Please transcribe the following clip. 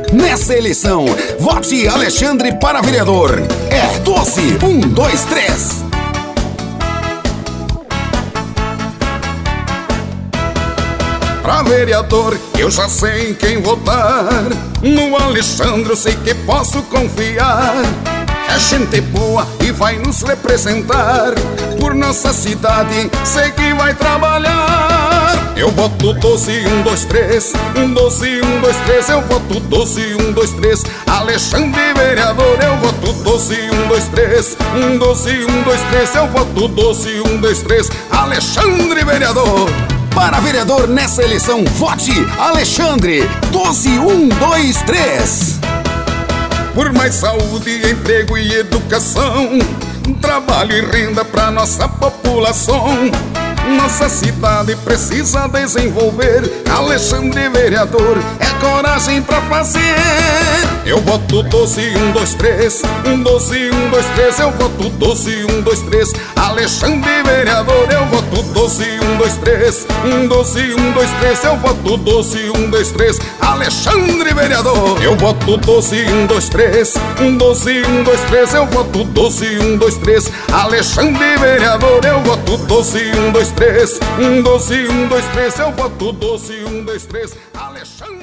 nessa eleição. Vote Alexandre para vereador. É 12, 1, 2, 3. Pra vereador eu já sei em quem votar. No Alexandre eu sei que posso confiar. É gente boa e vai nos representar. Por nossa cidade sei que vai trabalhar. Eu voto 12, 1, 2, 3. 12, 1, 2, 3. Eu voto 12, 1, 2, 3. Alexandre vereador. Eu voto 12, 1, 2, 3. 12, 1, 2, 3. Eu voto 12, 1, 2, 3. Alexandre vereador. Para vereador nessa eleição, vote Alexandre. 12, 1, 2, 3. Por mais saúde, emprego e educação, trabalho e renda pra nossa população. Nossa cidade precisa desenvolver. Alexandre vereador é coragem pra fazer. Eu voto 12, 1, 2, 3. 12, 1, 2, 3. Eu voto 12, 1, 2, 3. Alexandre vereador. Eu voto 12, 1, 2, 3. 12, 1, 2, 3. Eu voto 12, 1, 2, 3. Alexandre vereador. Eu voto 12, 1, 2, 3. 12, 1, 2, 3. Eu voto 12, 1, 2, 3. Alexandre vereador. Eu voto 12, 1, 2, 3. 12, 1, 2, 3. Eu voto 12, 1, 2, 3. Alexandre.